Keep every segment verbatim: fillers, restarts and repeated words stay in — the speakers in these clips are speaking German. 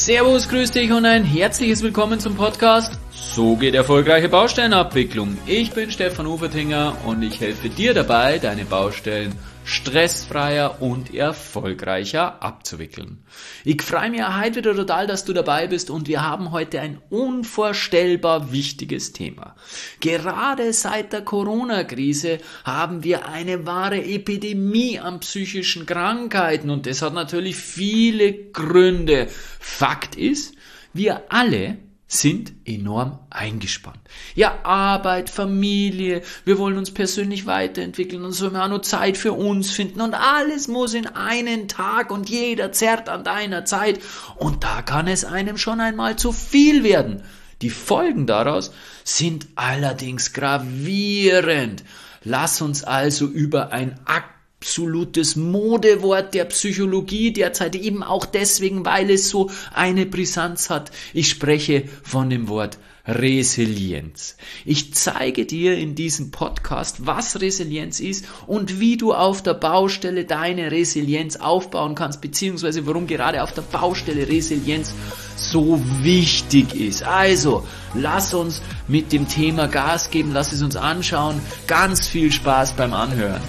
Servus, grüß dich und ein herzliches Willkommen zum Podcast So geht erfolgreiche Baustellenabwicklung. Ich bin Stefan Ufertinger und ich helfe dir dabei, deine Baustellen stressfreier und erfolgreicher abzuwickeln. Ich freue mich heute wieder total, dass du dabei bist und wir haben heute ein unvorstellbar wichtiges Thema. Gerade seit der Corona-Krise haben wir eine wahre Epidemie an psychischen Krankheiten und das hat natürlich viele Gründe. Fakt ist, wir alle sind enorm eingespannt. Ja, Arbeit, Familie, wir wollen uns persönlich weiterentwickeln und so auch noch Zeit für uns finden und alles muss in einen Tag und jeder zerrt an deiner Zeit und da kann es einem schon einmal zu viel werden. Die Folgen daraus sind allerdings gravierend. Lass uns also über ein Akt absolutes Modewort der Psychologie derzeit, eben auch deswegen, weil es so eine Brisanz hat. Ich spreche von dem Wort Resilienz. Ich zeige dir in diesem Podcast, was Resilienz ist und wie du auf der Baustelle deine Resilienz aufbauen kannst, beziehungsweise warum gerade auf der Baustelle Resilienz so wichtig ist. Also, lass uns mit dem Thema Gas geben, lass es uns anschauen. Ganz viel Spaß beim Anhören.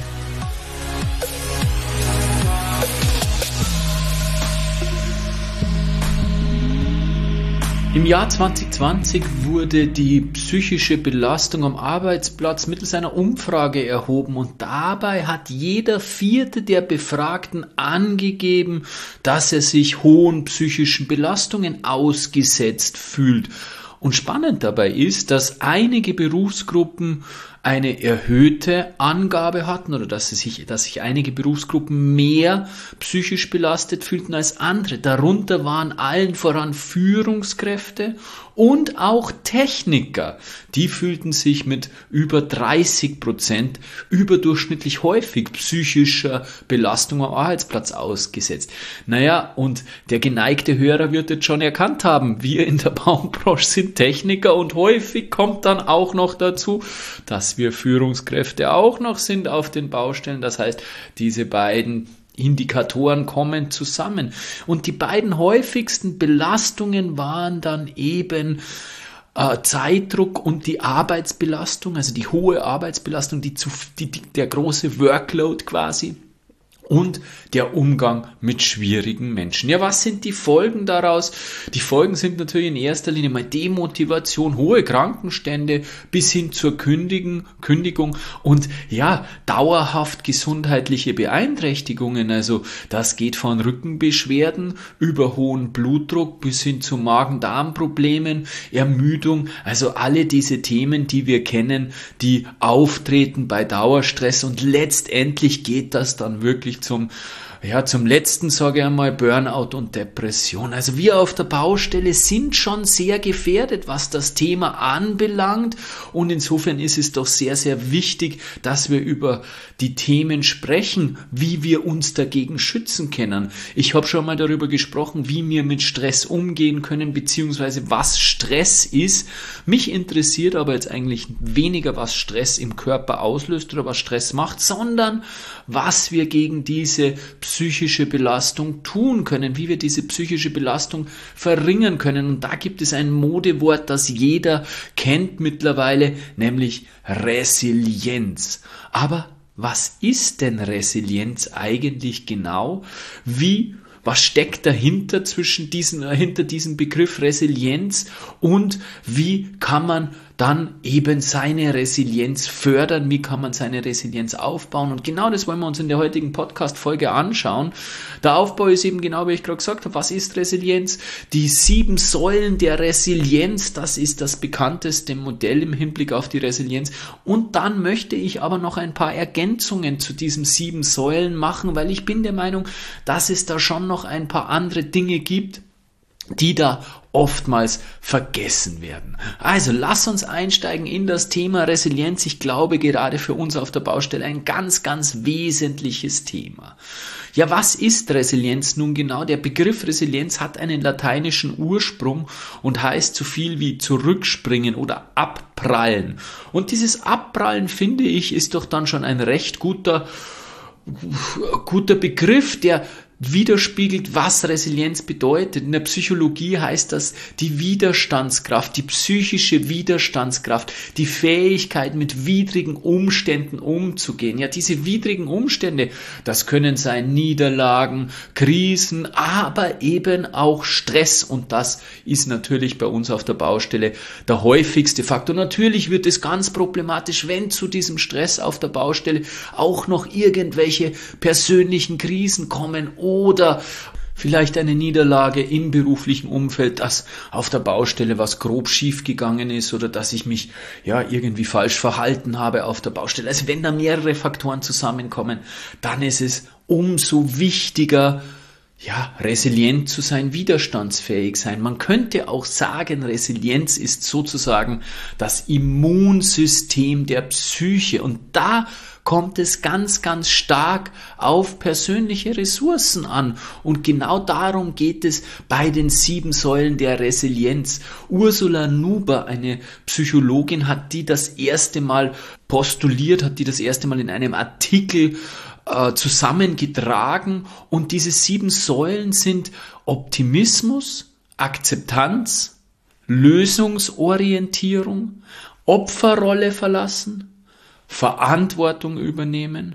Im Jahr zwanzig zwanzig wurde die psychische Belastung am Arbeitsplatz mittels einer Umfrage erhoben und dabei hat jeder Vierte der Befragten angegeben, dass er sich hohen psychischen Belastungen ausgesetzt fühlt. Und spannend dabei ist, dass einige Berufsgruppen eine erhöhte Angabe hatten oder dass sich, dass sich einige Berufsgruppen mehr psychisch belastet fühlten als andere. Darunter waren allen voran Führungskräfte und auch Techniker. Die fühlten sich mit über dreißig Prozent überdurchschnittlich häufig psychischer Belastung am Arbeitsplatz ausgesetzt. Naja, und der geneigte Hörer wird jetzt schon erkannt haben, wir in der Baubranche sind Techniker und häufig kommt dann auch noch dazu, dass wir Führungskräfte auch noch sind auf den Baustellen. Das heißt, diese beiden Indikatoren kommen zusammen. Und die beiden häufigsten Belastungen waren dann eben äh, Zeitdruck und die Arbeitsbelastung, also die hohe Arbeitsbelastung, die, zu, die, die der große Workload quasi. Und der Umgang mit schwierigen Menschen. Ja, was sind die Folgen daraus? Die Folgen sind natürlich in erster Linie mal Demotivation, hohe Krankenstände bis hin zur Kündigung, Kündigung und ja, dauerhaft gesundheitliche Beeinträchtigungen. Also das geht von Rückenbeschwerden über hohen Blutdruck bis hin zu Magen-Darm-Problemen, Ermüdung. Also alle diese Themen, die wir kennen, die auftreten bei Dauerstress und letztendlich geht das dann wirklich zum, ja, zum letzten, sage ich einmal, Burnout und Depression. Also wir auf der Baustelle sind schon sehr gefährdet, was das Thema anbelangt und insofern ist es doch sehr, sehr wichtig, dass wir über die Themen sprechen, wie wir uns dagegen schützen können. Ich habe schon mal darüber gesprochen, wie wir mit Stress umgehen können, beziehungsweise was Stress ist. Mich interessiert aber jetzt eigentlich weniger, was Stress im Körper auslöst oder was Stress macht, sondern was wir gegen diese psychische Belastung tun können, wie wir diese psychische Belastung verringern können. Und da gibt es ein Modewort, das jeder kennt mittlerweile, nämlich Resilienz. Aber was ist denn Resilienz eigentlich genau? Wie Was steckt dahinter zwischen diesen, äh, hinter diesem Begriff Resilienz und wie kann man dann eben seine Resilienz fördern, wie kann man seine Resilienz aufbauen und genau das wollen wir uns in der heutigen Podcast-Folge anschauen. Der Aufbau ist eben genau, wie ich gerade gesagt habe, was ist Resilienz? Die sieben Säulen der Resilienz, das ist das bekannteste Modell im Hinblick auf die Resilienz und dann möchte ich aber noch ein paar Ergänzungen zu diesen sieben Säulen machen, weil ich bin der Meinung, dass es da schon noch ein paar andere Dinge gibt, die da oftmals vergessen werden. Also lass uns einsteigen in das Thema Resilienz. Ich glaube, gerade für uns auf der Baustelle ein ganz, ganz wesentliches Thema. Ja, was ist Resilienz nun genau? Der Begriff Resilienz hat einen lateinischen Ursprung und heißt so viel wie zurückspringen oder abprallen. Und dieses Abprallen, finde ich, ist doch dann schon ein recht guter, guter Begriff, der widerspiegelt, was Resilienz bedeutet. In der Psychologie heißt das die Widerstandskraft, die psychische Widerstandskraft, die Fähigkeit, mit widrigen Umständen umzugehen. Ja, diese widrigen Umstände, das können sein Niederlagen, Krisen, aber eben auch Stress. Und das ist natürlich bei uns auf der Baustelle der häufigste Faktor. Natürlich wird es ganz problematisch, wenn zu diesem Stress auf der Baustelle auch noch irgendwelche persönlichen Krisen kommen oder vielleicht eine Niederlage im beruflichen Umfeld, dass auf der Baustelle was grob schief gegangen ist oder dass ich mich ja irgendwie falsch verhalten habe auf der Baustelle. Also wenn da mehrere Faktoren zusammenkommen, dann ist es umso wichtiger, ja, resilient zu sein, widerstandsfähig sein. Man könnte auch sagen, Resilienz ist sozusagen das Immunsystem der Psyche. Und da kommt es ganz, ganz stark auf persönliche Ressourcen an. Und genau darum geht es bei den sieben Säulen der Resilienz. Ursula Nuber, eine Psychologin, hat die das erste Mal postuliert, hat die das erste Mal in einem Artikel zusammengetragen, und diese sieben Säulen sind Optimismus, Akzeptanz, Lösungsorientierung, Opferrolle verlassen, Verantwortung übernehmen,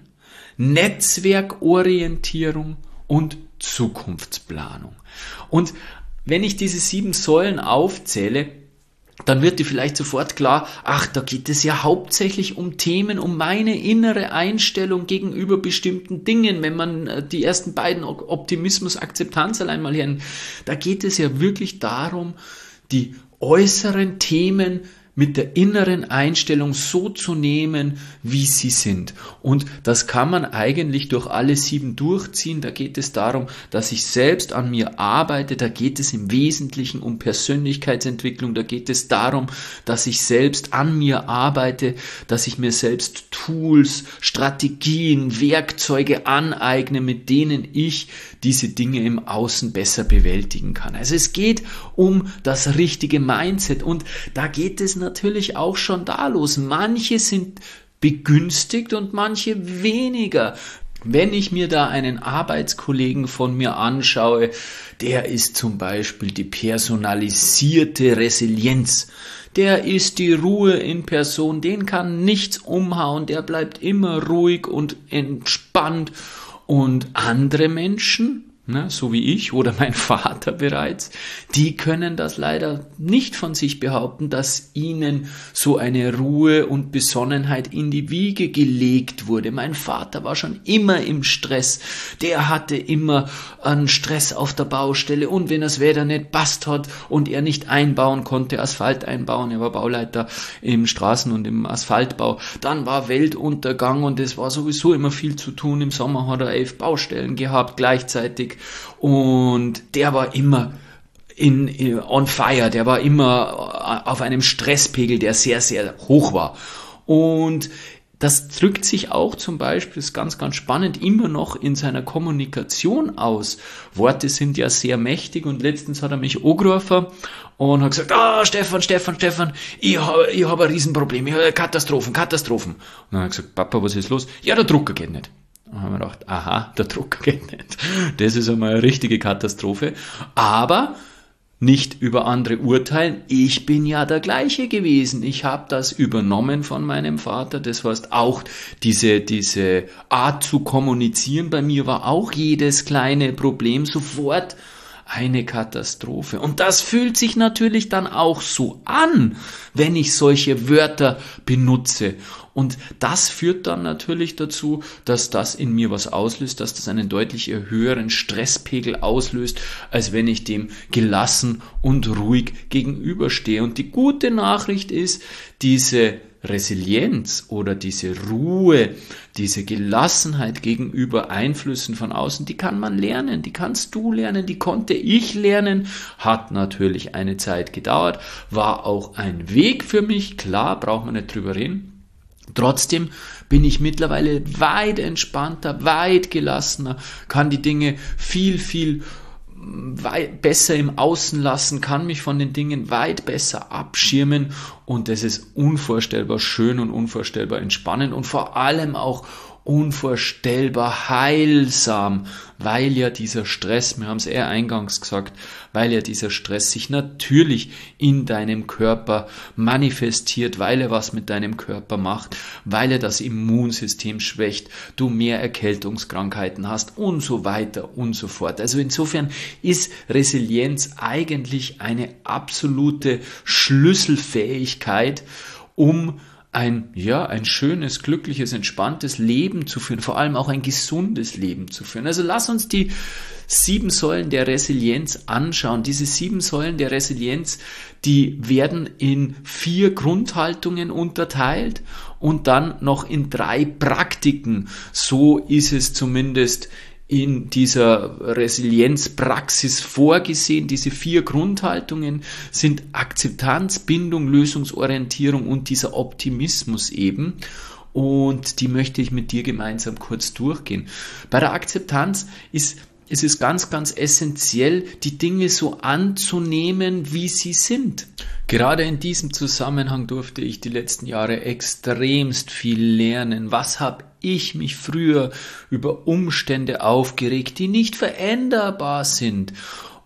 Netzwerkorientierung und Zukunftsplanung. Und wenn ich diese sieben Säulen aufzähle, dann wird dir vielleicht sofort klar, ach, da geht es ja hauptsächlich um Themen, um meine innere Einstellung gegenüber bestimmten Dingen. Wenn man die ersten beiden, Optimismus, Akzeptanz, allein mal hernimmt, da geht es ja wirklich darum, die äußeren Themen mit der inneren Einstellung so zu nehmen, wie sie sind. Und das kann man eigentlich durch alle sieben durchziehen. Da geht es darum, dass ich selbst an mir arbeite. Da geht es im Wesentlichen um Persönlichkeitsentwicklung. Da geht es darum, dass ich selbst an mir arbeite, dass ich mir selbst Tools, Strategien, Werkzeuge aneigne, mit denen ich diese Dinge im Außen besser bewältigen kann. Also es geht um das richtige Mindset, und da geht es natürlich auch schon da los. Manche sind begünstigt und manche weniger. Wenn ich mir da einen Arbeitskollegen von mir anschaue, der ist zum Beispiel die personalisierte Resilienz. Der ist die Ruhe in Person, den kann nichts umhauen, der bleibt immer ruhig und entspannt. Und andere Menschen, ne, so wie ich oder mein Vater bereits, die können das leider nicht von sich behaupten, dass ihnen so eine Ruhe und Besonnenheit in die Wiege gelegt wurde. Mein Vater war schon immer im Stress, der hatte immer einen Stress auf der Baustelle, und wenn das Wetter nicht passt hat und er nicht einbauen konnte, Asphalt einbauen, er war Bauleiter im Straßen- und im Asphaltbau, dann war Weltuntergang und es war sowieso immer viel zu tun. Im Sommer hat er elf Baustellen gehabt gleichzeitig. Und der war immer in, in, on fire, der war immer auf einem Stresspegel, der sehr, sehr hoch war. Und das drückt sich auch zum Beispiel, das ist ganz, ganz spannend, immer noch in seiner Kommunikation aus. Worte sind ja sehr mächtig, und letztens hat er mich angerufen und hat gesagt, ah, Stefan, Stefan, Stefan, ich habe ich hab ein Riesenproblem, ich habe Katastrophen, Katastrophen. Und dann hat er gesagt, Papa, was ist los? Ja, der Drucker geht nicht. Dann haben wir gedacht, aha, der Drucker geht nicht. Das ist einmal eine richtige Katastrophe. Aber nicht über andere urteilen. Ich bin ja der Gleiche gewesen. Ich habe das übernommen von meinem Vater. Das heißt, auch diese, diese Art zu kommunizieren, bei mir war auch jedes kleine Problem sofort eine Katastrophe. Und das fühlt sich natürlich dann auch so an, wenn ich solche Wörter benutze. Und das führt dann natürlich dazu, dass das in mir was auslöst, dass das einen deutlich höheren Stresspegel auslöst, als wenn ich dem gelassen und ruhig gegenüberstehe. Und die gute Nachricht ist, diese Resilienz oder diese Ruhe, diese Gelassenheit gegenüber Einflüssen von außen, die kann man lernen, die kannst du lernen, die konnte ich lernen, hat natürlich eine Zeit gedauert, war auch ein Weg für mich, klar, braucht man nicht drüber reden. Trotzdem bin ich mittlerweile weit entspannter, weit gelassener, kann die Dinge viel, viel weit besser im Außen lassen, kann mich von den Dingen weit besser abschirmen, und das ist unvorstellbar schön und unvorstellbar entspannend und vor allem auch unvorstellbar heilsam, weil ja dieser Stress, wir haben es eher eingangs gesagt, weil ja dieser Stress sich natürlich in deinem Körper manifestiert, weil er was mit deinem Körper macht, weil er das Immunsystem schwächt, du mehr Erkältungskrankheiten hast und so weiter und so fort. Also insofern ist Resilienz eigentlich eine absolute Schlüsselfähigkeit, um ein, ja, ein schönes, glückliches, entspanntes Leben zu führen, vor allem auch ein gesundes Leben zu führen. Also lass uns die sieben Säulen der Resilienz anschauen. Diese sieben Säulen der Resilienz, die werden in vier Grundhaltungen unterteilt und dann noch in drei Praktiken. So ist es zumindest in dieser Resilienzpraxis vorgesehen. Diese vier Grundhaltungen sind Akzeptanz, Bindung, Lösungsorientierung und dieser Optimismus eben. Und die möchte ich mit dir gemeinsam kurz durchgehen. Bei der Akzeptanz ist es ist ganz, ganz essentiell, die Dinge so anzunehmen, wie sie sind. Gerade in diesem Zusammenhang durfte ich die letzten Jahre extremst viel lernen. Was habe ich mich früher über Umstände aufgeregt, die nicht veränderbar sind?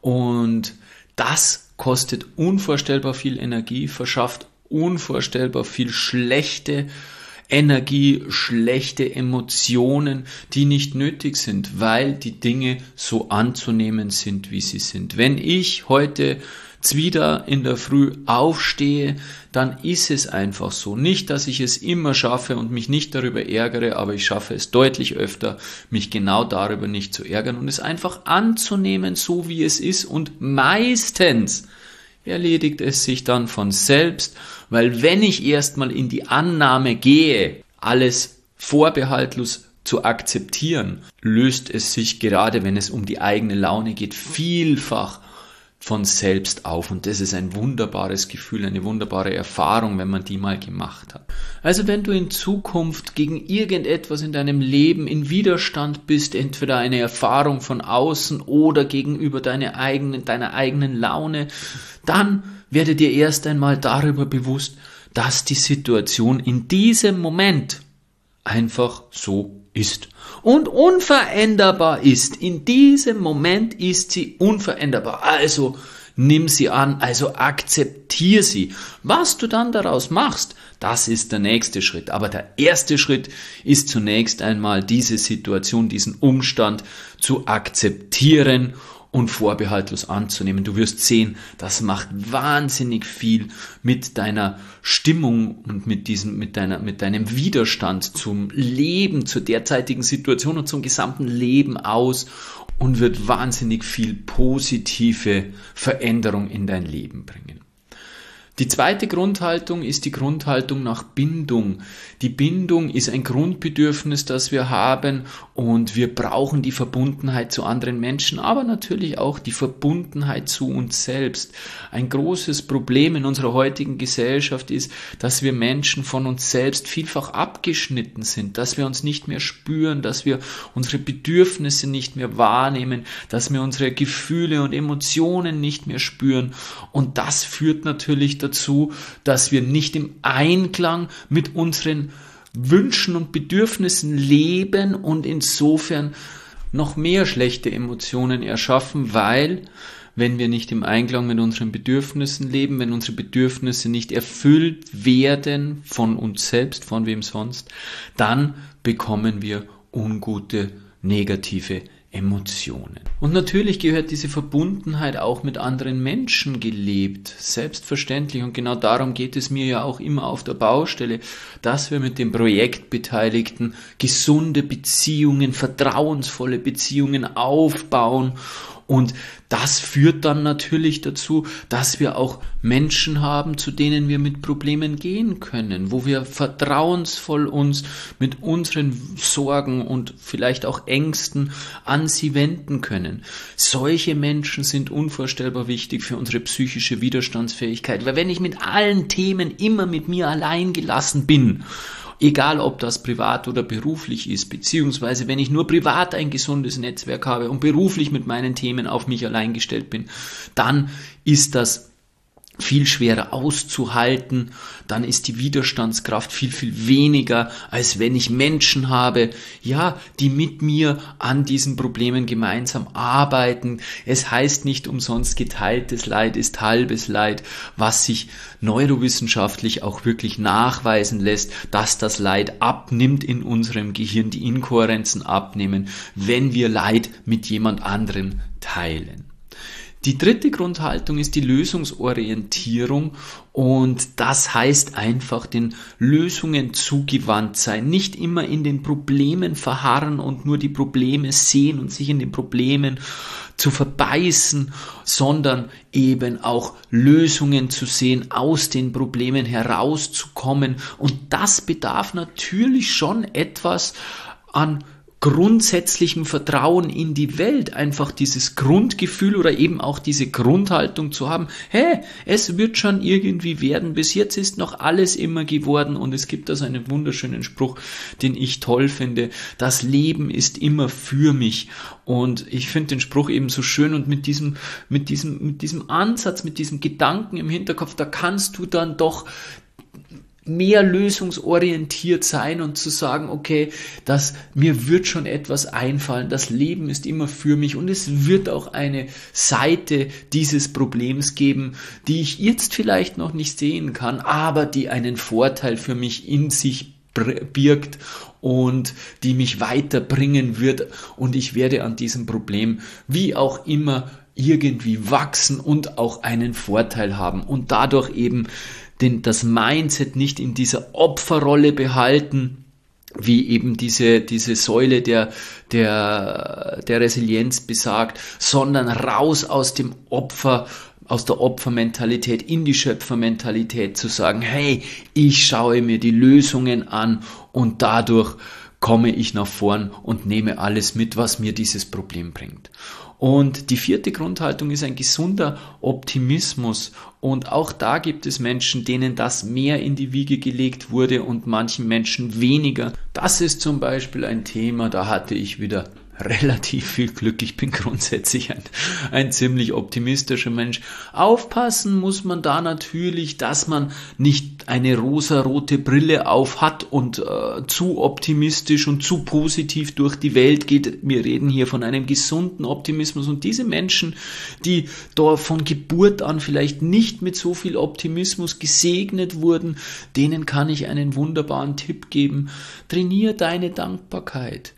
Und das kostet unvorstellbar viel Energie, verschafft unvorstellbar viel schlechte Energie, schlechte Emotionen, die nicht nötig sind, weil die Dinge so anzunehmen sind, wie sie sind. Wenn ich heute wieder in der Früh aufstehe, dann ist es einfach so. Nicht, dass ich es immer schaffe und mich nicht darüber ärgere, aber ich schaffe es deutlich öfter, mich genau darüber nicht zu ärgern und es einfach anzunehmen, so wie es ist, und meistens erledigt es sich dann von selbst, weil wenn ich erstmal in die Annahme gehe, alles vorbehaltlos zu akzeptieren, löst es sich, gerade wenn es um die eigene Laune geht, vielfach von selbst auf. Und das ist ein wunderbares Gefühl, eine wunderbare Erfahrung, wenn man die mal gemacht hat. Also wenn du in Zukunft gegen irgendetwas in deinem Leben in Widerstand bist, entweder eine Erfahrung von außen oder gegenüber deine eigenen, deiner eigenen Laune, dann werde dir erst einmal darüber bewusst, dass die Situation in diesem Moment einfach so ist und unveränderbar ist. In diesem Moment ist sie unveränderbar. Also nimm sie an, also akzeptier sie. Was du dann daraus machst, das ist der nächste Schritt. Aber der erste Schritt ist zunächst einmal diese Situation, diesen Umstand zu akzeptieren und vorbehaltlos anzunehmen. Du wirst sehen, das macht wahnsinnig viel mit deiner Stimmung und mit diesem, mit deiner, mit deinem Widerstand zum Leben, zur derzeitigen Situation und zum gesamten Leben aus und wird wahnsinnig viel positive Veränderung in dein Leben bringen. Die zweite Grundhaltung ist die Grundhaltung nach Bindung. Die Bindung ist ein Grundbedürfnis, das wir haben, und wir brauchen die Verbundenheit zu anderen Menschen, aber natürlich auch die Verbundenheit zu uns selbst. Ein großes Problem in unserer heutigen Gesellschaft ist, dass wir Menschen von uns selbst vielfach abgeschnitten sind, dass wir uns nicht mehr spüren, dass wir unsere Bedürfnisse nicht mehr wahrnehmen, dass wir unsere Gefühle und Emotionen nicht mehr spüren, und das führt natürlich dazu, dazu, dass wir nicht im Einklang mit unseren Wünschen und Bedürfnissen leben und insofern noch mehr schlechte Emotionen erschaffen, weil, wenn wir nicht im Einklang mit unseren Bedürfnissen leben, wenn unsere Bedürfnisse nicht erfüllt werden von uns selbst, von wem sonst, dann bekommen wir ungute, negative Emotionen. Und natürlich gehört diese Verbundenheit auch mit anderen Menschen gelebt, selbstverständlich, und genau darum geht es mir ja auch immer auf der Baustelle, dass wir mit den Projektbeteiligten gesunde Beziehungen, vertrauensvolle Beziehungen aufbauen. Und das führt dann natürlich dazu, dass wir auch Menschen haben, zu denen wir mit Problemen gehen können, wo wir vertrauensvoll uns mit unseren Sorgen und vielleicht auch Ängsten an sie wenden können. Solche Menschen sind unvorstellbar wichtig für unsere psychische Widerstandsfähigkeit, weil wenn ich mit allen Themen immer mit mir allein gelassen bin, egal ob das privat oder beruflich ist, beziehungsweise wenn ich nur privat ein gesundes Netzwerk habe und beruflich mit meinen Themen auf mich allein gestellt bin, dann ist das viel schwerer auszuhalten, dann ist die Widerstandskraft viel, viel weniger, als wenn ich Menschen habe, ja, die mit mir an diesen Problemen gemeinsam arbeiten. Es heißt nicht umsonst, geteiltes Leid ist halbes Leid, was sich neurowissenschaftlich auch wirklich nachweisen lässt, dass das Leid abnimmt in unserem Gehirn, die Inkohärenzen abnehmen, wenn wir Leid mit jemand anderem teilen. Die dritte Grundhaltung ist die Lösungsorientierung und das heißt einfach den Lösungen zugewandt sein, nicht immer in den Problemen verharren und nur die Probleme sehen und sich in den Problemen zu verbeißen, sondern eben auch Lösungen zu sehen, aus den Problemen herauszukommen, und das bedarf natürlich schon etwas an grundsätzlichem Vertrauen in die Welt, einfach dieses Grundgefühl oder eben auch diese Grundhaltung zu haben, hey, es wird schon irgendwie werden, bis jetzt ist noch alles immer geworden, und es gibt also einen wunderschönen Spruch, den ich toll finde, das Leben ist immer für mich, und ich finde den Spruch eben so schön, und mit diesem, mit diesem, mit diesem Ansatz, mit diesem Gedanken im Hinterkopf, da kannst du dann doch mehr lösungsorientiert sein und zu sagen, okay, das, mir wird schon etwas einfallen, das Leben ist immer für mich, und es wird auch eine Seite dieses Problems geben, die ich jetzt vielleicht noch nicht sehen kann, aber die einen Vorteil für mich in sich birgt und die mich weiterbringen wird, und ich werde an diesem Problem wie auch immer irgendwie wachsen und auch einen Vorteil haben und dadurch eben den, das Mindset nicht in dieser Opferrolle behalten, wie eben diese, diese Säule der, der, der Resilienz besagt, sondern raus aus dem Opfer, aus der Opfermentalität in die Schöpfermentalität zu sagen, hey, ich schaue mir die Lösungen an und dadurch komme ich nach vorn und nehme alles mit, was mir dieses Problem bringt. Und die vierte Grundhaltung ist ein gesunder Optimismus, und auch da gibt es Menschen, denen das mehr in die Wiege gelegt wurde und manchen Menschen weniger. Das ist zum Beispiel ein Thema, da hatte ich wieder relativ viel Glück. Ich bin grundsätzlich ein, ein ziemlich optimistischer Mensch. Aufpassen muss man da natürlich, dass man nicht eine rosarote Brille auf hat und äh, zu optimistisch und zu positiv durch die Welt geht. Wir reden hier von einem gesunden Optimismus, und diese Menschen, die da von Geburt an vielleicht nicht mit so viel Optimismus gesegnet wurden, denen kann ich einen wunderbaren Tipp geben. Trainier deine Dankbarkeit.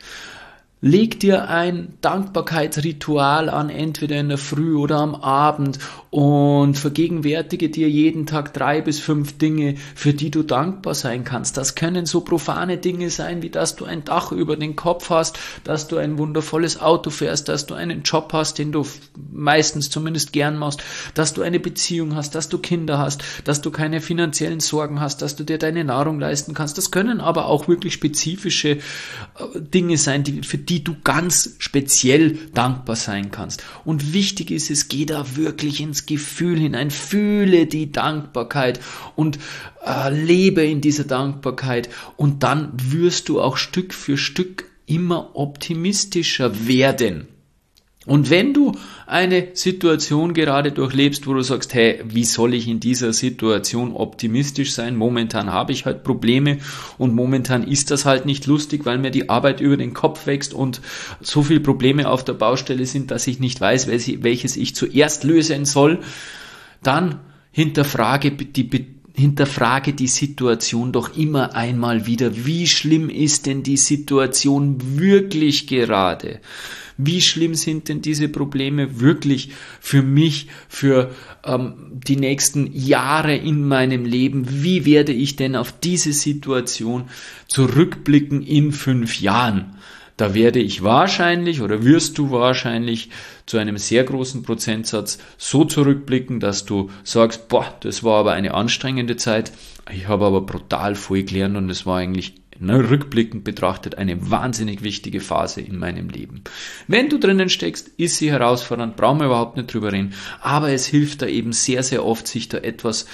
Leg dir ein Dankbarkeitsritual an, entweder in der Früh oder am Abend, und vergegenwärtige dir jeden Tag drei bis fünf Dinge, für die du dankbar sein kannst. Das können so profane Dinge sein, wie dass du ein Dach über den Kopf hast, dass du ein wundervolles Auto fährst, dass du einen Job hast, den du meistens zumindest gern machst, dass du eine Beziehung hast, dass du Kinder hast, dass du keine finanziellen Sorgen hast, dass du dir deine Nahrung leisten kannst. Das können aber auch wirklich spezifische äh, Dinge sein, die, für die du ganz speziell dankbar sein kannst. Und wichtig ist es, geh da wirklich ins Gefühl hinein, fühle die Dankbarkeit und äh, lebe in dieser Dankbarkeit, und dann wirst du auch Stück für Stück immer optimistischer werden. Und wenn du eine Situation gerade durchlebst, wo du sagst, hey, wie soll ich in dieser Situation optimistisch sein? Momentan habe ich halt Probleme und momentan ist das halt nicht lustig, weil mir die Arbeit über den Kopf wächst und so viele Probleme auf der Baustelle sind, dass ich nicht weiß, welches ich zuerst lösen soll. Dann hinterfrage die Hinterfrage die Situation doch immer einmal wieder. Wie schlimm ist denn die Situation wirklich gerade? Wie schlimm sind denn diese Probleme wirklich für mich, für ähm, die nächsten Jahre in meinem Leben? Wie werde ich denn auf diese Situation zurückblicken in fünf Jahren? Da werde ich wahrscheinlich oder wirst du wahrscheinlich zu einem sehr großen Prozentsatz so zurückblicken, dass du sagst, boah, das war aber eine anstrengende Zeit, ich habe aber brutal viel gelernt und es war eigentlich, ne, rückblickend betrachtet, eine wahnsinnig wichtige Phase in meinem Leben. Wenn du drinnen steckst, ist sie herausfordernd, brauchen wir überhaupt nicht drüber reden, aber es hilft da eben sehr, sehr oft, sich da etwas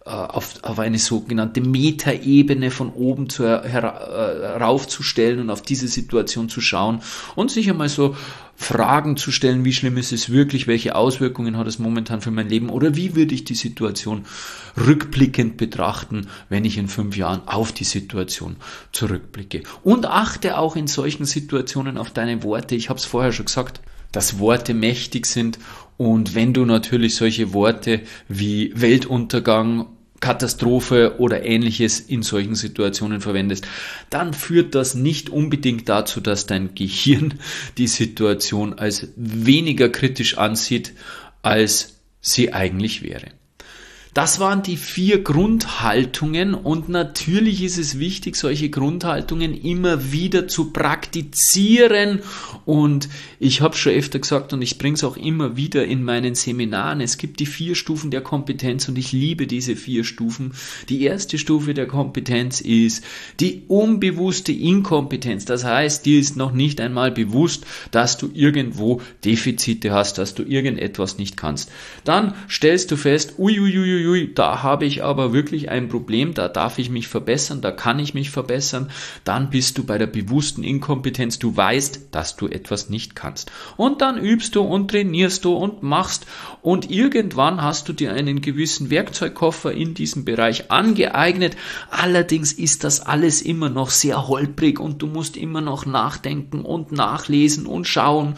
auf, auf eine sogenannte Metaebene von oben zu, heraufzustellen und auf diese Situation zu schauen und sich einmal so Fragen zu stellen, wie schlimm ist es wirklich, welche Auswirkungen hat es momentan für mein Leben oder wie würde ich die Situation rückblickend betrachten, wenn ich in fünf Jahren auf die Situation zurückblicke. Und achte auch in solchen Situationen auf deine Worte. Ich habe es vorher schon gesagt, dass Worte mächtig sind und wenn du natürlich solche Worte wie Weltuntergang, Katastrophe oder Ähnliches in solchen Situationen verwendest, dann führt das nicht unbedingt dazu, dass dein Gehirn die Situation als weniger kritisch ansieht, als sie eigentlich wäre. Das waren die vier Grundhaltungen und natürlich ist es wichtig, solche Grundhaltungen immer wieder zu praktizieren und ich habe schon öfter gesagt und ich bringe es auch immer wieder in meinen Seminaren, es gibt die vier Stufen der Kompetenz und ich liebe diese vier Stufen. Die erste Stufe der Kompetenz ist die unbewusste Inkompetenz, das heißt, dir ist noch nicht einmal bewusst, dass du irgendwo Defizite hast, dass du irgendetwas nicht kannst. Dann stellst du fest, uiuiui, da habe ich aber wirklich ein Problem, da darf ich mich verbessern, da kann ich mich verbessern, dann bist du bei der bewussten Inkompetenz, du weißt, dass du etwas nicht kannst. Und dann übst du und trainierst du und machst und irgendwann hast du dir einen gewissen Werkzeugkoffer in diesem Bereich angeeignet, allerdings ist das alles immer noch sehr holprig und du musst immer noch nachdenken und nachlesen und schauen,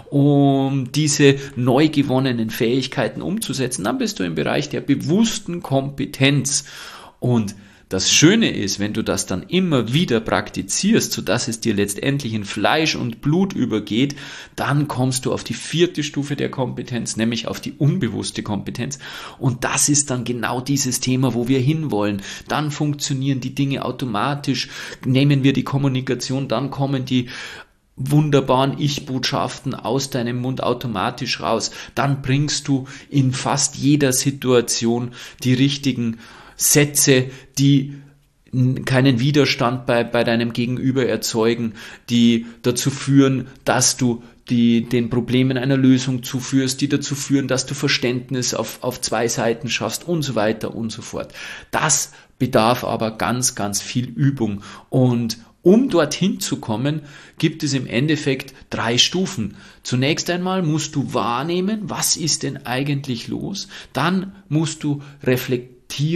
um diese neu gewonnenen Fähigkeiten umzusetzen. Dann bist du im Bereich der bewussten Kompetenz. Und das Schöne ist, wenn du das dann immer wieder praktizierst, sodass es dir letztendlich in Fleisch und Blut übergeht, dann kommst du auf die vierte Stufe der Kompetenz, nämlich auf die unbewusste Kompetenz. Und das ist dann genau dieses Thema, wo wir hinwollen. Dann funktionieren die Dinge automatisch. Nehmen wir die Kommunikation, dann kommen die wunderbaren Ich-Botschaften aus deinem Mund automatisch raus, dann bringst du in fast jeder Situation die richtigen Sätze, die keinen Widerstand bei, bei deinem Gegenüber erzeugen, die dazu führen, dass du die den Problemen einer Lösung zuführst, die dazu führen, dass du Verständnis auf, auf zwei Seiten schaffst und so weiter und so fort. Das bedarf aber ganz, ganz viel Übung und um dorthin zu kommen, gibt es im Endeffekt drei Stufen. Zunächst einmal musst du wahrnehmen, was ist denn eigentlich los? Dann musst du reflektieren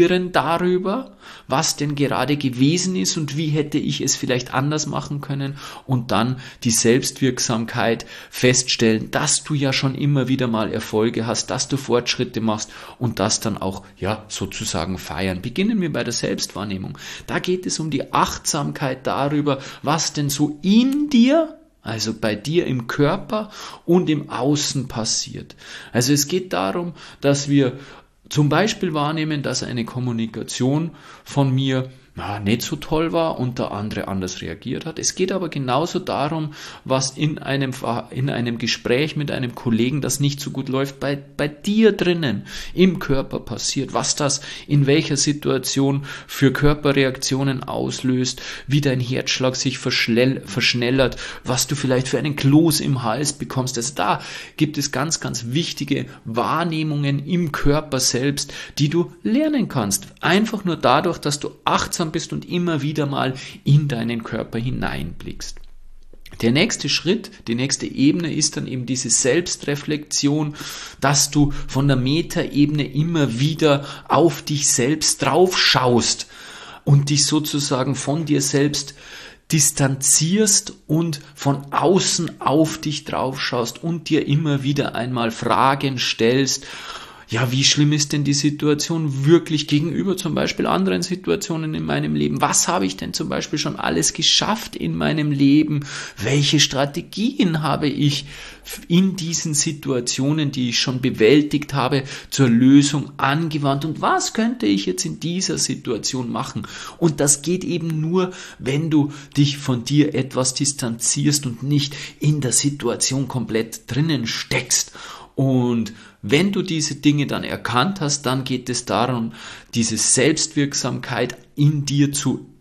darüber, was denn gerade gewesen ist und wie hätte ich es vielleicht anders machen können und dann die Selbstwirksamkeit feststellen, dass du ja schon immer wieder mal Erfolge hast, dass du Fortschritte machst und das dann auch ja sozusagen feiern. Beginnen wir bei der Selbstwahrnehmung. Da geht es um die Achtsamkeit darüber, was denn so in dir, also bei dir im Körper und im Außen passiert. Also es geht darum, dass wir zum Beispiel wahrnehmen, dass eine Kommunikation von mir ja, nicht so toll war und der andere anders reagiert hat. Es geht aber genauso darum, was in einem, in einem Gespräch mit einem Kollegen, das nicht so gut läuft, bei, bei dir drinnen im Körper passiert, was das in welcher Situation für Körperreaktionen auslöst, wie dein Herzschlag sich verschnellert, was du vielleicht für einen Kloß im Hals bekommst. Also da gibt es ganz, ganz wichtige Wahrnehmungen im Körper selbst, die du lernen kannst. Einfach nur dadurch, dass du achtsam bist und immer wieder mal in deinen Körper hineinblickst. Der nächste Schritt, die nächste Ebene ist dann eben diese Selbstreflexion, dass du von der Metaebene immer wieder auf dich selbst drauf schaust und dich sozusagen von dir selbst distanzierst und von außen auf dich drauf schaust und dir immer wieder einmal Fragen stellst. Ja, wie schlimm ist denn die Situation wirklich gegenüber zum Beispiel anderen Situationen in meinem Leben? Was habe ich denn zum Beispiel schon alles geschafft in meinem Leben? Welche Strategien habe ich in diesen Situationen, die ich schon bewältigt habe, zur Lösung angewandt? Und was könnte ich jetzt in dieser Situation machen? Und das geht eben nur, wenn du dich von dir etwas distanzierst und nicht in der Situation komplett drinnen steckst. Und wenn du diese Dinge dann erkannt hast, dann geht es darum, diese Selbstwirksamkeit in dir zu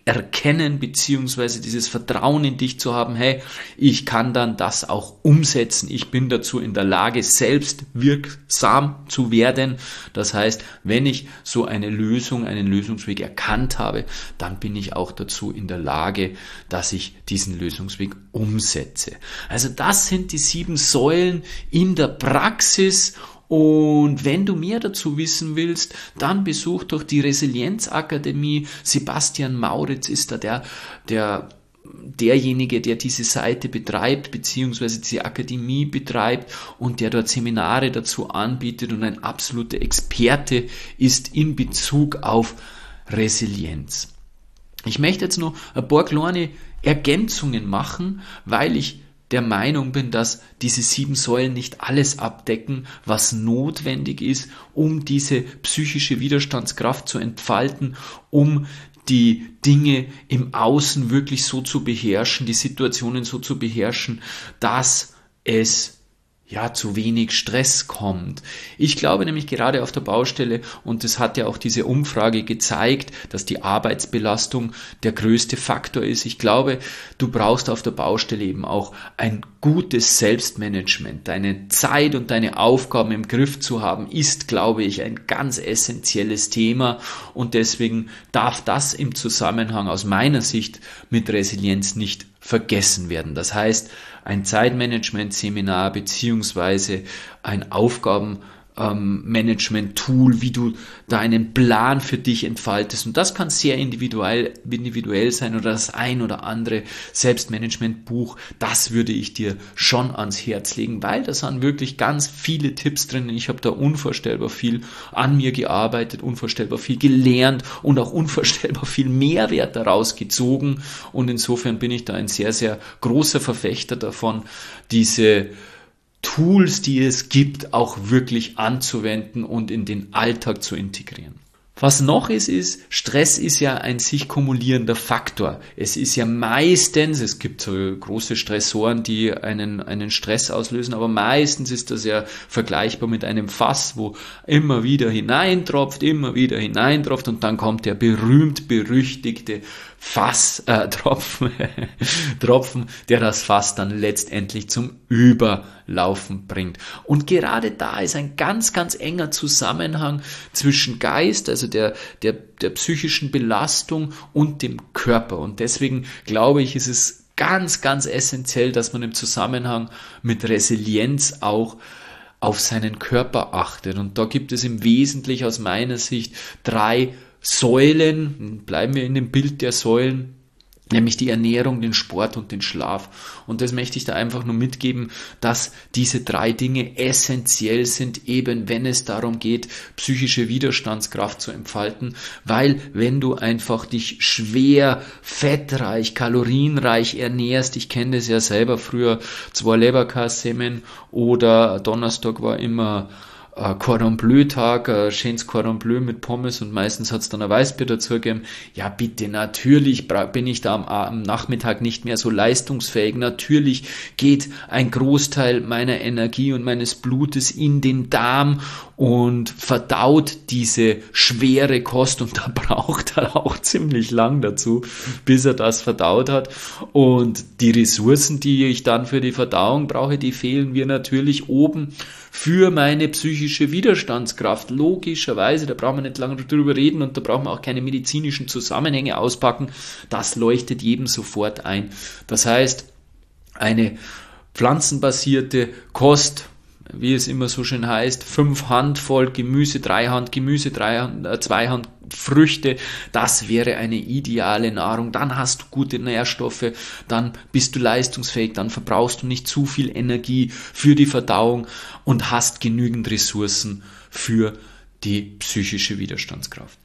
erkennen, beziehungsweise dieses Vertrauen in dich zu haben, hey, ich kann dann das auch umsetzen, ich bin dazu in der Lage, selbst wirksam zu werden. Das heißt, wenn ich so eine Lösung, einen Lösungsweg erkannt habe, dann bin ich auch dazu in der Lage, dass ich diesen Lösungsweg umsetze. Also das sind die sieben Säulen in der Praxis. Und wenn du mehr dazu wissen willst, dann besuch doch die Resilienzakademie. Sebastian Mauritz ist da der, der, derjenige, der diese Seite betreibt, beziehungsweise diese Akademie betreibt und der dort Seminare dazu anbietet und ein absoluter Experte ist in Bezug auf Resilienz. Ich möchte jetzt noch ein paar kleine Ergänzungen machen, weil ich der Meinung bin, dass diese sieben Säulen nicht alles abdecken, was notwendig ist, um diese psychische Widerstandskraft zu entfalten, um die Dinge im Außen wirklich so zu beherrschen, die Situationen so zu beherrschen, dass es ja zu wenig Stress kommt. Ich glaube nämlich gerade auf der Baustelle, und das hat ja auch diese Umfrage gezeigt, dass die Arbeitsbelastung der größte Faktor ist. Ich glaube, du brauchst auf der Baustelle eben auch ein gutes Selbstmanagement. Deine Zeit und deine Aufgaben im Griff zu haben, ist, glaube ich, ein ganz essentielles Thema, und deswegen darf das im Zusammenhang aus meiner Sicht mit Resilienz nicht vergessen werden. Das heißt, ein Zeitmanagement-Seminar beziehungsweise ein Aufgabenmanagement-Tool, wie du da einen Plan für dich entfaltest. Und das kann sehr individuell, individuell sein, oder das ein oder andere Selbstmanagement-Buch. Das würde ich dir schon ans Herz legen, weil da sind wirklich ganz viele Tipps drin. Ich habe da unvorstellbar viel an mir gearbeitet, unvorstellbar viel gelernt und auch unvorstellbar viel Mehrwert daraus gezogen. Und insofern bin ich da ein sehr, sehr großer Verfechter davon, diese Tools, die es gibt, auch wirklich anzuwenden und in den Alltag zu integrieren. Was noch ist, ist, Stress ist ja ein sich kumulierender Faktor. Es ist ja meistens, es gibt so große Stressoren, die einen, einen Stress auslösen, aber meistens ist das ja vergleichbar mit einem Fass, wo immer wieder hineintropft, immer wieder hineintropft, und dann kommt der berühmt-berüchtigte Fass, äh, Tropfen, Tropfen, der das Fass dann letztendlich zum Überlaufen bringt. Und gerade da ist ein ganz, ganz enger Zusammenhang zwischen Geist, also der, der, der psychischen Belastung, und dem Körper. Und deswegen glaube ich, ist es ganz, ganz essentiell, dass man im Zusammenhang mit Resilienz auch auf seinen Körper achtet. Und da gibt es im Wesentlichen aus meiner Sicht drei Säulen, bleiben wir in dem Bild der Säulen, nämlich die Ernährung, den Sport und den Schlaf. Und das möchte ich da einfach nur mitgeben, dass diese drei Dinge essentiell sind, eben wenn es darum geht, psychische Widerstandskraft zu entfalten, weil wenn du einfach dich schwer, fettreich, kalorienreich ernährst, ich kenne das ja selber früher, zwei Leberkassemmen oder Donnerstag war immer Uh, Cordon Bleu Tag, uh, schönes Cordon Bleu mit Pommes, und meistens hat's dann ein Weißbier dazu gegeben. Ja bitte, natürlich bin ich da am, am Nachmittag nicht mehr so leistungsfähig. Natürlich geht ein Großteil meiner Energie und meines Blutes in den Darm und verdaut diese schwere Kost, und da braucht er auch ziemlich lang dazu, bis er das verdaut hat. Und die Ressourcen, die ich dann für die Verdauung brauche, die fehlen mir natürlich oben für meine psychische Widerstandskraft. Logischerweise, da brauchen wir nicht lange drüber reden, und da brauchen wir auch keine medizinischen Zusammenhänge auspacken. Das leuchtet jedem sofort ein. Das heißt, eine pflanzenbasierte Kost, wie es immer so schön heißt, fünf Handvoll Gemüse, drei Hand Gemüse, drei Hand, äh, zwei Hand Früchte, das wäre eine ideale Nahrung. Dann hast du gute Nährstoffe, dann bist du leistungsfähig, dann verbrauchst du nicht zu viel Energie für die Verdauung und hast genügend Ressourcen für die psychische Widerstandskraft.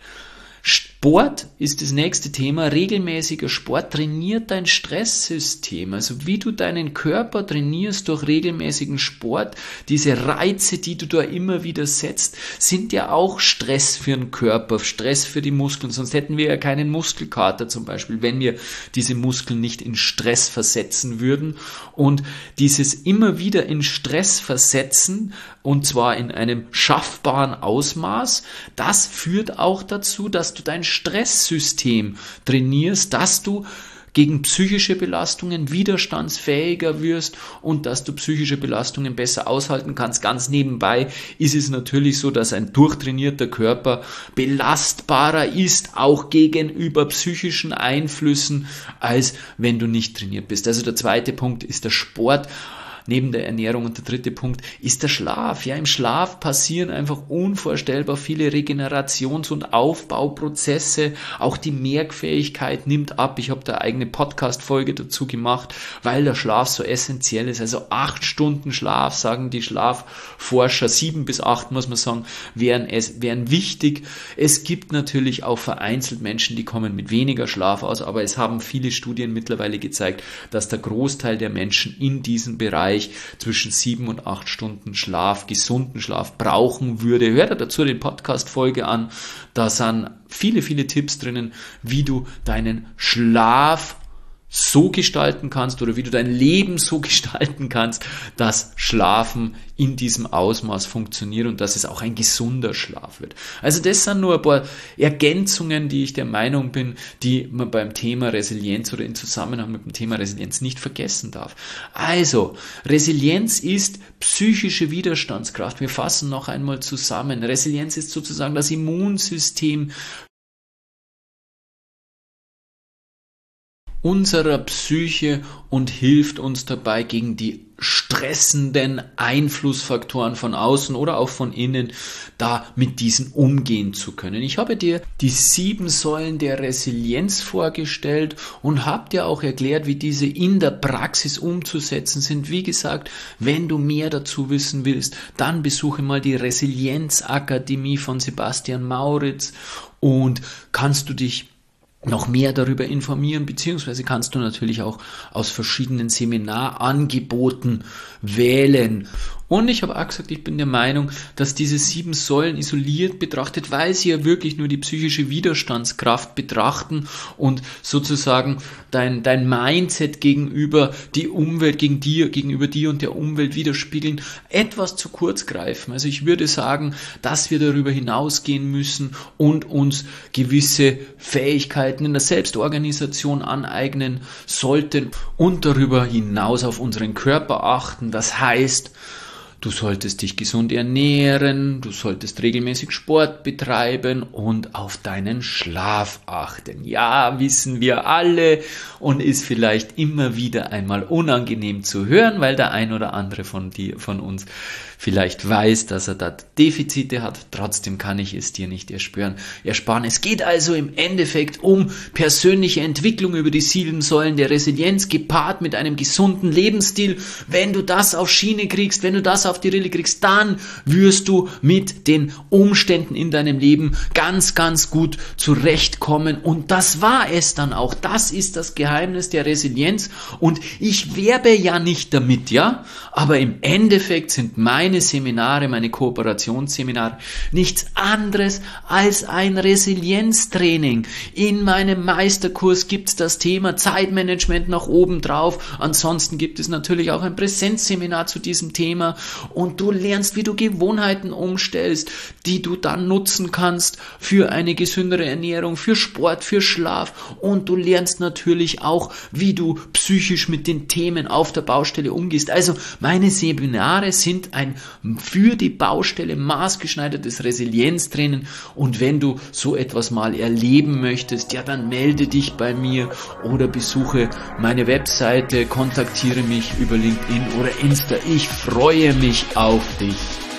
Sport ist das nächste Thema. Regelmäßiger Sport trainiert dein Stresssystem. Also wie du deinen Körper trainierst durch regelmäßigen Sport. Diese Reize, die du da immer wieder setzt, sind ja auch Stress für den Körper, Stress für die Muskeln. Sonst hätten wir ja keinen Muskelkater zum Beispiel, wenn wir diese Muskeln nicht in Stress versetzen würden. Und dieses immer wieder in Stress versetzen und zwar in einem schaffbaren Ausmaß. Das führt auch dazu, dass du dein Stresssystem trainierst, dass du gegen psychische Belastungen widerstandsfähiger wirst und dass du psychische Belastungen besser aushalten kannst. Ganz nebenbei ist es natürlich so, dass ein durchtrainierter Körper belastbarer ist, auch gegenüber psychischen Einflüssen, als wenn du nicht trainiert bist. Also der zweite Punkt ist der Sport. Neben der Ernährung und der dritte Punkt ist der Schlaf. Ja, im Schlaf passieren einfach unvorstellbar viele Regenerations- und Aufbauprozesse. Auch die Merkfähigkeit nimmt ab. Ich habe da eine eigene Podcast-Folge dazu gemacht, weil der Schlaf so essentiell ist. Also acht Stunden Schlaf, sagen die Schlafforscher, sieben bis acht, muss man sagen, wären, es, wären wichtig. Es gibt natürlich auch vereinzelt Menschen, die kommen mit weniger Schlaf aus, aber es haben viele Studien mittlerweile gezeigt, dass der Großteil der Menschen in diesem Bereich zwischen sieben und acht Stunden Schlaf, gesunden Schlaf brauchen würde. Hör dir dazu die Podcast-Folge an. Da sind viele, viele Tipps drinnen, wie du deinen Schlaf so gestalten kannst oder wie du dein Leben so gestalten kannst, dass Schlafen in diesem Ausmaß funktioniert und dass es auch ein gesunder Schlaf wird. Also das sind nur ein paar Ergänzungen, die ich der Meinung bin, die man beim Thema Resilienz oder in Zusammenhang mit dem Thema Resilienz nicht vergessen darf. Also, Resilienz ist psychische Widerstandskraft. Wir fassen noch einmal zusammen. Resilienz ist sozusagen das Immunsystem unserer Psyche und hilft uns dabei, gegen die stressenden Einflussfaktoren von außen oder auch von innen da mit diesen umgehen zu können. Ich habe dir die sieben Säulen der Resilienz vorgestellt und habe dir auch erklärt, wie diese in der Praxis umzusetzen sind. Wie gesagt, wenn du mehr dazu wissen willst, dann besuche mal die Resilienzakademie von Sebastian Mauritz und kannst du dich noch mehr darüber informieren, beziehungsweise kannst du natürlich auch aus verschiedenen Seminarangeboten wählen. Und ich habe auch gesagt, ich bin der Meinung, dass diese sieben Säulen isoliert betrachtet, weil sie ja wirklich nur die psychische Widerstandskraft betrachten und sozusagen dein, dein Mindset gegenüber die Umwelt, gegen dir, gegenüber dir und der Umwelt widerspiegeln, etwas zu kurz greifen. Also ich würde sagen, dass wir darüber hinausgehen müssen und uns gewisse Fähigkeiten in der Selbstorganisation aneignen sollten und darüber hinaus auf unseren Körper achten. Das heißt, du solltest dich gesund ernähren, du solltest regelmäßig Sport betreiben und auf deinen Schlaf achten. Ja, wissen wir alle und ist vielleicht immer wieder einmal unangenehm zu hören, weil der ein oder andere von dir, von uns vielleicht weiß, dass er da Defizite hat. Trotzdem kann ich es dir nicht erspüren, ersparen. Es geht also im Endeffekt um persönliche Entwicklung über die sieben Säulen der Resilienz, gepaart mit einem gesunden Lebensstil. Wenn du das auf Schiene kriegst, wenn du das auf die Rille kriegst, dann wirst du mit den Umständen in deinem Leben ganz, ganz gut zurechtkommen. Und das war es dann auch. Das ist das Geheimnis der Resilienz. Und ich werbe ja nicht damit, ja, aber im Endeffekt sind meine Meine Seminare, meine Kooperationsseminare nichts anderes als ein Resilienztraining. In meinem Meisterkurs gibt es das Thema Zeitmanagement noch oben drauf. Ansonsten gibt es natürlich auch ein Präsenzseminar zu diesem Thema und du lernst, wie du Gewohnheiten umstellst, die du dann nutzen kannst für eine gesündere Ernährung, für Sport, für Schlaf und du lernst natürlich auch, wie du psychisch mit den Themen auf der Baustelle umgehst. Also meine Seminare sind ein für die Baustelle maßgeschneidertes Resilienztraining und wenn du so etwas mal erleben möchtest, ja dann melde dich bei mir oder besuche meine Webseite, kontaktiere mich über LinkedIn oder Insta. Ich freue mich auf dich.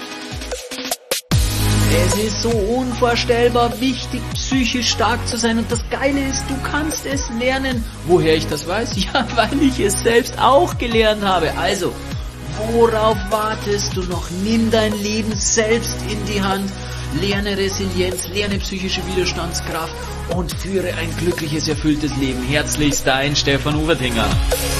Es ist so unvorstellbar wichtig, psychisch stark zu sein und das Geile ist, du kannst es lernen. Woher ich das weiß? Ja, weil ich es selbst auch gelernt habe. Also, worauf wartest du noch? Nimm dein Leben selbst in die Hand, lerne Resilienz, lerne psychische Widerstandskraft und führe ein glückliches, erfülltes Leben. Herzlichst dein Stefan Uwertinger.